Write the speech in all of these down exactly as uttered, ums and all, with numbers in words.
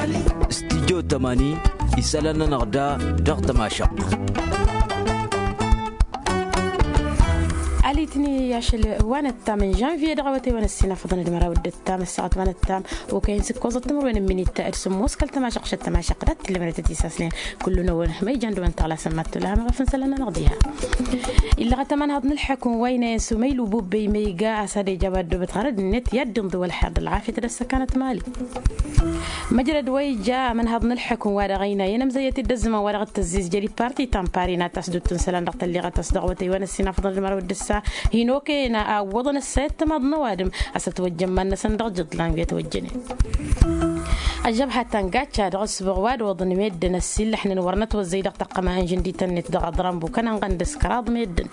استديو تماني يسألنا نغدا دغت ما شق عليتني ياشل وانا التام جانفي دغوتي وانا السنه فضل دمرا ود التام الساعه وانا التام وكاين سكوز التمر وين من التأرسم موسكل تماشق شت تماشق دات اللي مرت تيساسلين كلنا وين ما يجند وين طالع سمات لها ما غفن سلنا نغديها الا غتمن هاد نلحقون وين سميل وبوبي ميغا اسد جبد بتغرد النت يد ضو الحد العافيه تدس كانت مالي مجرد وي جاء من هاد نلحقون ورغينا ينم زيت الدزمه ورغ التزيز جري بارتي تامبارينا تسدو تنسلن دغت اللي غتصدغوتي وانا السنه فضل دمرا ود الساعه هينوكي نا وضن السيت ما ضنوادم أستوجه من صندوق جدلان بيتوجني الجبهة تنقاتشا دغس بغواد وضن ميدن السيل احنا ورنت وزيدق تقما انجندي تنت دغ ضرمبو كان نغندس كراض ميدن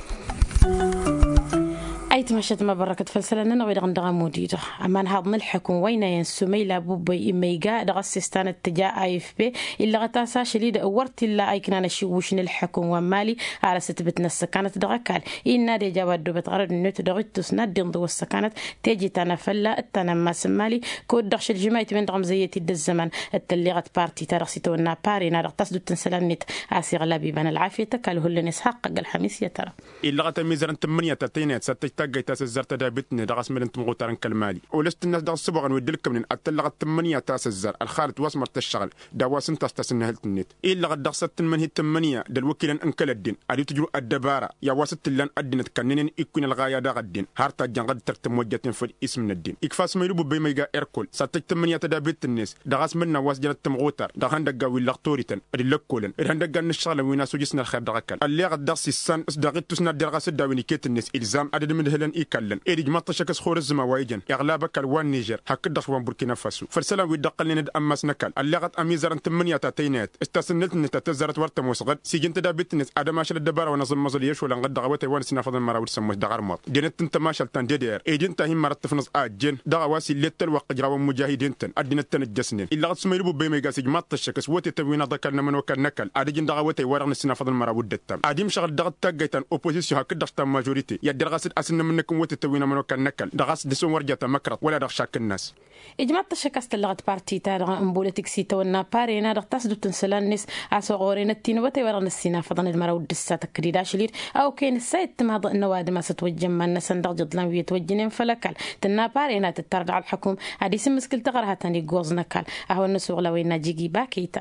أي تمشت ما بركت فلسلنا نويد غندغا مديرة أما نهض نلحكم وين ينسمي لابوبي إميجا دغس استان اتجاه أي إف بي إلا غتاسا شليد أورت إلا أي كنا نشوش نلحكم ومالي على ستبتنا السكانت دغكال إن دي جواد بتغرد النوت دغت تسند ضو السكانت تيجي تنفلا التنمى سمالي كود دغش الجماعة من دغم زيتي الزمن التليغت بارتي ترغسيتو النا باري نار تصدو تنسلنت عسي غلابي بان العافية تكاله اللي نسحق الحميس يترى إلا غتميزرن تمنية تاتينات ستة جيتاس الزرت دابتني دغس من انت مغوتارن كالمالي ولست الناس دغس سبغن ودلك من اتلغ الثمانية تاس الزر الخالد واسمر الشغل دواس انت تستسنهلت النت الا غد دغست من هي الثمانية دل وكيلن انكل الدين ادي تجرو الدباره يا واسط لن ادنت كنن يكون الغايه دا غدين هارتا جنغد ترت موجتين في اسم الدين اكفاس ميلو بي ميغا ايركول ستة ثمانية تدابت الناس دغس من واس جنت تمغوتار دغ هندغا ويلختوريتن ادي لكولن ادي هندغا الشغل وينا سوجسنا الخير دغكل اللي غد دغس السن دغت تسنا درغس داويني كيت الناس الزام ادي من هلن يكلن إيرج ما تشكس خور الزما وايجن يغلبك الوان نيجر هكذا وان بوركينا فاسو فرسلا ويدقل ند امس نكال اللي غت اميزر ثمانية تاتينات استسنلت نت تزرت ورت موسغد سيجن تدابت نس ادم اشل الدبار ونظم مزل يش ولا غد غوت وان سنا فضل مراود سمو دغار مات دينت انت ماشل تان ديدير ايجن تاهي مرت فنص اجن دغواسي لتل وقجرا مجاهدين تن ادين تنجسنين الا غت سميرو بيميغا سيج ما تشكس وتي توينا دكلنا من وكل نكل ادين دغوت ورن سنا فضل مراود دتم اديم شغل دغت تاغيتن اوبوزيسيون هكذا تام ماجوريتي يدير غاسد اسن منكم وتي توينا من وكل نكل دغس دسون ورجة مكرت ولا دغ شاك الناس إجماع تشكست اللغة بارتي تارغ أمبولتك سيتا والنابارينا دغ تاسدو تنسلان نس عصغورين التين وتي ورن السينا فضن المراود دسا تكريدا شلير أو كين السيد تماض النواد ما ستوجم من نسن دغ جدلان ويتوجنين فلكال تنابارينا تترجع الحكوم عدي سمسكل تغرها تاني جوز نكال أهو النسوغ لوين جيجي باكيتا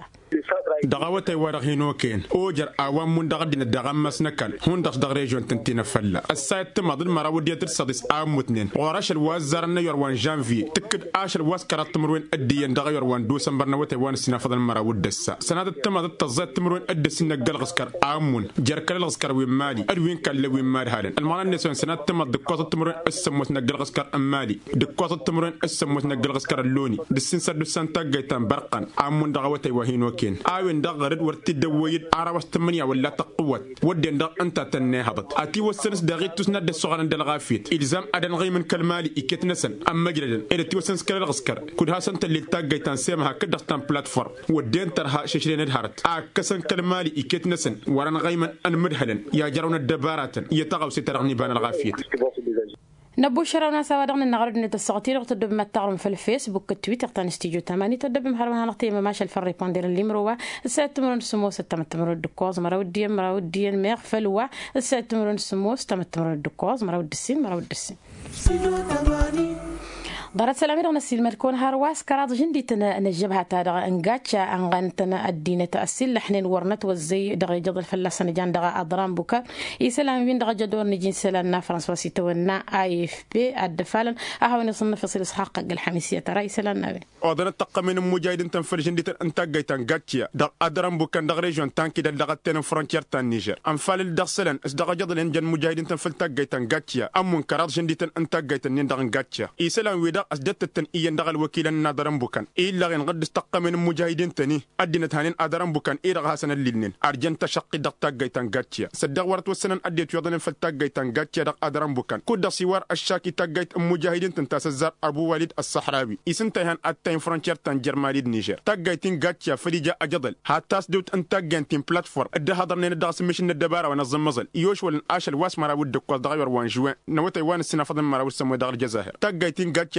دغوتي ورغينو كين اوجر اوام من دغدين دغم مسنكل هون دغ دغ ريجون تنتينا فلا السايت تماض المراود ديتر سادس ام متنين وراش الوزار نيور وان جانفي تكد اش الواس كرات تمرون اديان دغ يور وان دوسمبر نوتي وان سنا فضل المراود دسا سناد تماض التزات تمرون اد سنا غلغسكر امون جركل الغسكر وين مالي ادوين كل وين مال هالن المان نسون سناد تماض دكوت تمرون اسموت نغلغسكر امالي دكوت تمرون اسموت نغلغسكر اللوني دسين سد سانتا جيتان برقن امون دغوتي وهينو كين وين دغرد ورتي دويد عربس ثمانية ولا تقوت ودين دغ انت تنهضت اتي وسنس دغيت تسند الصغران دلغافيت الزام ادن غي من كالمالي اكيت نسن اما جلدن الى تي وسنس كلا غسكر كلها سنت اللي تاغي تنسيمها كدغ تن بلاتفورم ودين ترها ششرين الهرت اكسن كالمالي اكيت نسن ورن غي من ان مدهلن يا جرون الدبارات يتغاو سترغني بان الغافيت نبو شراونا سوا دغن نغرد نت السقطير تدب ما تغرم في الفيسبوك التويتر تاع استيجو ثمانية تدب مهرمها نقطي ما ماشي الفر ريبوندير اللي مروا الساعه تمرون سمو ستة تمرون دكوز مرا ودي مرا ودي ميغ فلوا الساعه تمرون سمو ستة تمرون دكوز مرا ودي السين مرا ودي السين دارت سلامي رغنا السيل مركون هارواس كراد جندي تنا نجبها تادا انغاتشا انغان تنا الدينة السيل لحنين ورنت وزي دغي جدل فلسان جان دغا أضرام بوكا يسلام بين دغا جدور نجين سلالنا فرنسوا سيتونا اي اف بي الدفالن اهو نصنف فصيل اسحاق الحميسية ترى يسلالنا بي ودنا تقى من مجاهدين تنفر جندي تنتاقي تنغاتشا دغ أضرام بوكا دغ ريجون تانكي دغا تين فرونتير تان نيجر انفال الدغسلن اس دغا جدل انجان مجاهدين تنفلتاقي تنغاتشا امون كراد جندي تنتاقي تنين دغ انغاتشا يسلام ويدا أسدت إيان دغل وكيل النادرم بوكان إلا غين غد استقى من المجاهدين تاني أدينت هانين أدرم بوكان إيرغ هاسن الليلين أرجن تشقي دق جيتان غاتشيا صدق ورت وسنن أديت يوضن فلتاق جيتان غاتشيا دق أدرم بوكان كود سوار الشاكي تاجيت المجاهدين تنتاسزار أبو والد الصحراوي إسنتهان أتين فرنشير تان جرمالي نيجر تاجيتين غاتشيا فريجا أجدل هاتاس دوت أنتاجين تيم بلاتفورم أده هضرنين دغس مشن الدبارة ونظم مزل يوش ولن آشل واس مرا ود كول دغير وان جوان نوتي وان السنة فضل مرا وسمو دغ الجزائر تاجيتين غاتشيا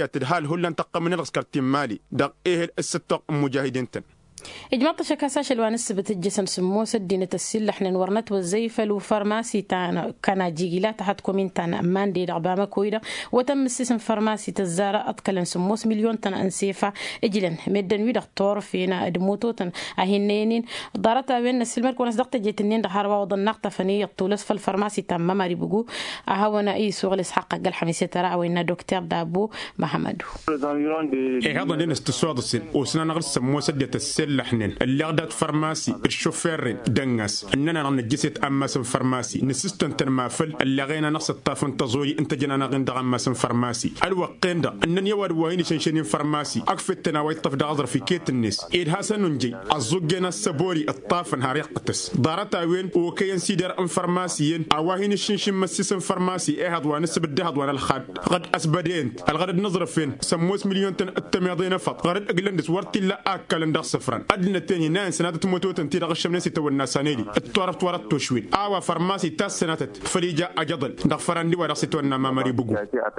تدهال هلا انتقى من الغسكر مالي دق إيه الستة مجاهدين تن إجماط شكاساش الوانس بتجسن سمو سدينة السلة احنا ورنت والزيفل وفارماسي تانا كان جيجيلا تحت كومين تانا أمان دي رعبامة كويرة وتم السيسم فارماسي تزارة أتكلم سموس مليون تانا أنسيفة إجلن مدن ويدا طور فينا أدموتو تان أهنينين دارتا بين السلمر كونس دقت جيتنين دحاروا وضن نقطة فنية طولس فالفارماسي تام ماري بقو أهونا أي سوغلس حق قل حميسة ترى وإن دكتور دابو محمد إيه هذا لين استسواد السن وسنا نغرس سمو سدية السلة حنين اللي غدات فارماسي الشوفير دنغاس اننا نجسيت اماسن فارماسي نسيستن تنمافل اللي غينا نقص الطافن تزوي انت جنا غند اماسن فارماسي الوقين ده انن يواد وين شنشنين فارماسي اكفت تناوي طف دغدر في كيت الناس ايد حسن نجي ازوجنا السبوري الطافن هاريقتس دارتا وين وكين سيدر ام فارماسيين اواهين شنشن مسيسن فارماسي ايه هاد وانس بدهد وانا الخاد غد اسبدين الغد نظر فين سموس مليون تن التميضين فقط غد اقلندس ورتي لا اكل ندخ صفرا أدنى التاني نان سنة تموتوا تنتي رغش من ستة والناسانيدي التوارف توارت توشويل أوا فارماسي تاس سنة فريجة أجدل دغفران دي ورقصتوا النما مري بقو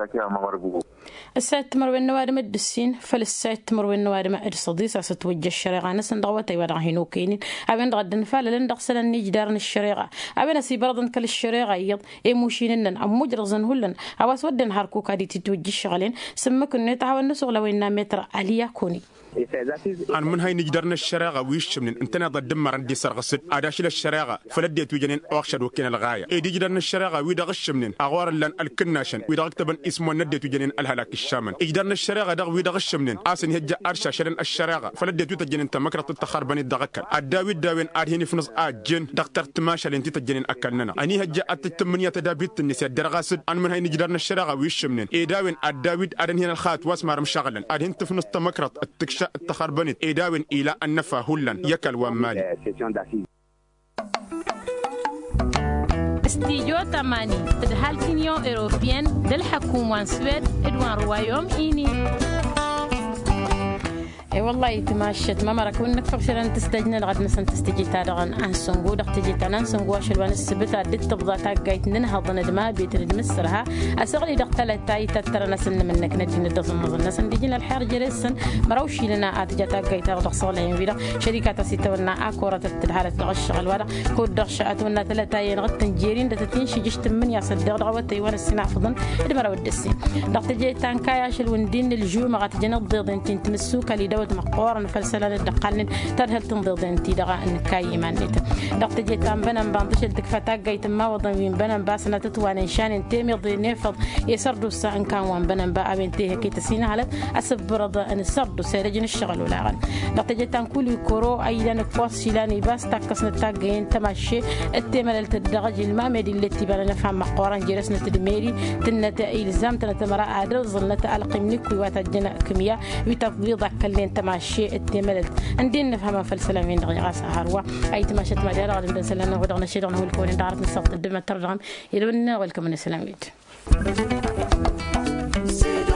الساعة تمر والنوارم الدسين فالساعة تمر والنوارم الصديسة ستوجه الشريعة نسن دغوتي ودغهينو كينين أبين غدن فعلا لن دغسلا نجدارن الشريعة أبين سيبردن كل الشريعة يض إيموشينن أم مجرزن هلن أوا سودن هاركو كادي تتوجه الشغلين سمكن نتعاون نسوغ لو إنا متر عليا كوني أنا من هاي نجدرنا الشراغة ويش من أنتنا ضد دمر عندي سرقصد أداشل الشراغة فلديت وجنين أخشد وكين الغاية إيه نجدرنا الشراغة ويدا غش منين أغوار لن الكناشن ويدا غتبن اسمه نديت وجنين الهلاك الشامن نجدرنا الشراغة دغ ويدا غش منين آسن هجا أرشا شرن الشراغة فلديت وتجنين تمكرة التخربني الدغكل الداوي داوين أرهيني في نص آجن دكتور تماشى لين تتجنين أكلنا أني هجا التمنية تدابيت النساء درغاسد أنا من هاي نجدرنا الشراغة ويش منين إيه داوين الداوي أرهين الخات واسمار مشغلا أرهين تفنص تمكرة التكشا التخربنت إداوين إلى النفا هلا يكل ومالي استيجو تماني تدهالتينيو إيروبيان دل حكومة سويد إدوان روايوم إيني اي والله تماشت ما مرك ونك فكرن تستجن لغد مثلا تستجي تادغن انسنغو دق تجي تنان سنغو شلوان السبت ادت تبضا تاقيت ننها ظن دما بيت المسرها اسغلي دق تلتاي تترنا سن منك ندين الدزن نظن سن ديجن الحير جرسن مروشي لنا اتجا تاقيت دق صولين فيدا شركات ستونا اكوره تدحاله تغشغل ولا كود دغشات ونا تلتاي نغد تنجيرين دتتين شجشت من يا صدق دغوتي وانا السنع فضن دمر ودسي دق تجي تان كاياش الوندين الجو ما غتجن ضد انت تمسوك لي دوت مقورن فلسلة الدقالن ترهل تنضد انتي دغا ان كايمان نت دقت جيتان بنن باندش الدكفتا جيت ما وضن وين بنن باسنا تتوان شان انتي مضي نفض يسردو سا ان كان وان بنن با بنتي هكي تسين على اسب برض ان سردو سيرجن الشغل ولا غن دقت جيتان كل كورو ايدن كوس شيلاني باس تاكسن تاجين تمشي التمل التدغج المامدي اللي تبان نفهم مقورن جلسنا تدميري تنت الزام تنتمرا ادر ظلت القمنك واتجنا كمية وتفضيض كلين تماشي التملت عندنا نفهم فلسفة من دغيا سهروا أي تماشي تمادير غادي نسلنا ودغنا شي دغنا هو الكون دارت نصط الدم ترجم يلونا ولكم من السلاميت